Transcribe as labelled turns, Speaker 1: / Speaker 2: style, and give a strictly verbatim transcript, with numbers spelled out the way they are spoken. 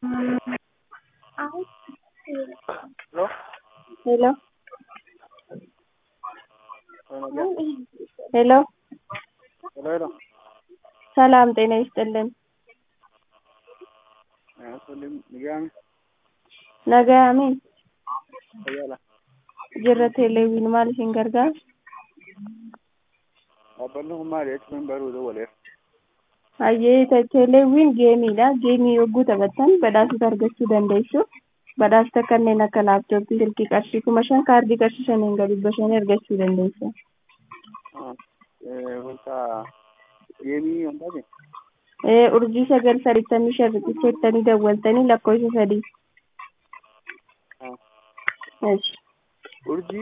Speaker 1: Hello?
Speaker 2: Hello.
Speaker 1: Ano dyan?
Speaker 2: Hello.
Speaker 1: Hello, hello.
Speaker 2: ሰላም ጤና ይስጥልን።
Speaker 1: Ayan, so, bigyan.
Speaker 2: Nagaamin
Speaker 1: Ayala.
Speaker 2: jirra televiin maal isin gargaara?
Speaker 1: Abballi kun maali? Achi kun baruu dha waleef.
Speaker 2: Hayyee televiin geemiidha. Geemii yogguu taphattan badhaasota argachuu dandeessu. Badhaasota kanneen akka laaptooppii, silkii qarshii kuma shan, kaardii qarshii shaniin gadi bashanii argachuu dandeessu.
Speaker 1: Wanta geemii wantaati?
Speaker 2: Ee urjii sagal saddeettamii shan riqicheettanii dawwaltanii lakkoofsa sadii.
Speaker 1: Urjii